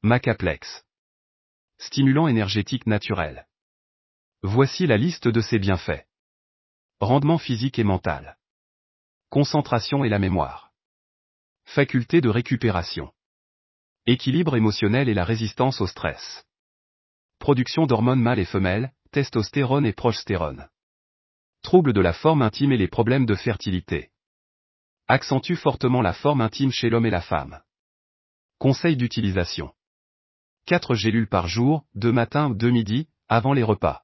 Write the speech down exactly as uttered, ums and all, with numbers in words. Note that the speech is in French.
Macaplex. Stimulant énergétique naturel. Voici la liste de ses bienfaits. Rendement physique et mental. Concentration et la mémoire. Faculté de récupération. Équilibre émotionnel et la résistance au stress. Production d'hormones mâles et femelles, testostérone et progestérone. Troubles de la forme intime et les problèmes de fertilité. Accentue fortement la forme intime chez l'homme et la femme. Conseil d'utilisation. quatre gélules par jour, deux matin, deux midi, avant les repas.